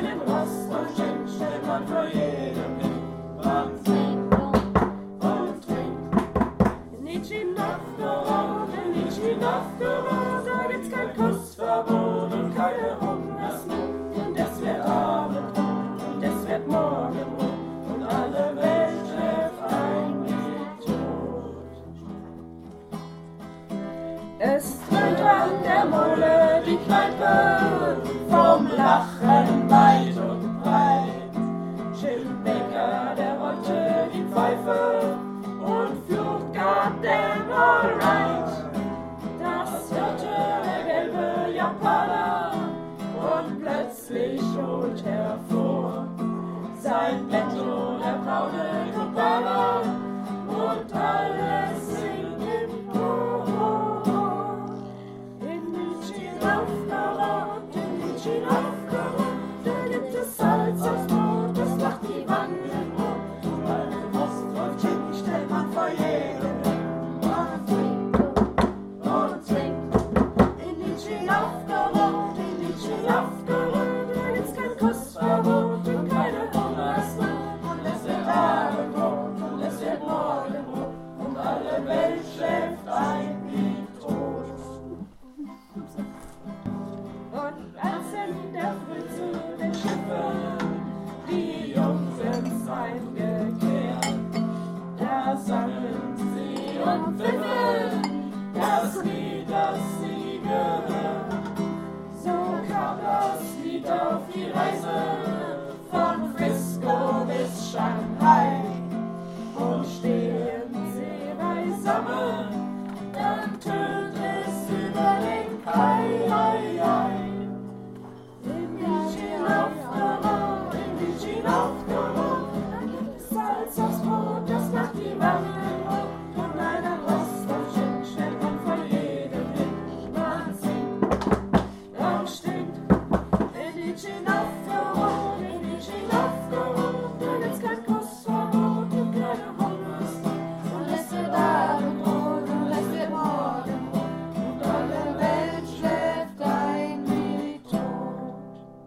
den Rost und Schenk stellt man vor jedem hin. Man singt und trinkt. Nitschi Novgorod, da gibt's kein Kussverbot und keine Hungersnot. Und es wird Abendrot und es wird Morgenrot und alle Welt schläft ein wie tot. Es dröhnt an der Mole die Kneipe, vom Lachen weit und breit. Schildbecker, der rollte die Pfeife und Fluchtgard, der alright. Das hörte der gelbe Japaner und plötzlich holt hervor sein Bento, der braune Kubaner, und alles singt im Chor. In Nitschi Novgorod, da gibt es Salz aufs Brot, das macht die Wangen rot. Und alte Wurst und Schenk stellt man vor jedem hin. Man trinkt und trinkt. In Nitschi Novgorod, da gibt's kein Kussverbot und keine Hungersnot. Und es wird Abendrot und es wird Morgenrot und alle Welt schläft ein wie tot. Und als in der Früh zu den Schiffen die Jungs ins heimgekehrt, da sangen sie und pfiffen das Lied, das sie gehört. So kam das Lied auf die Reise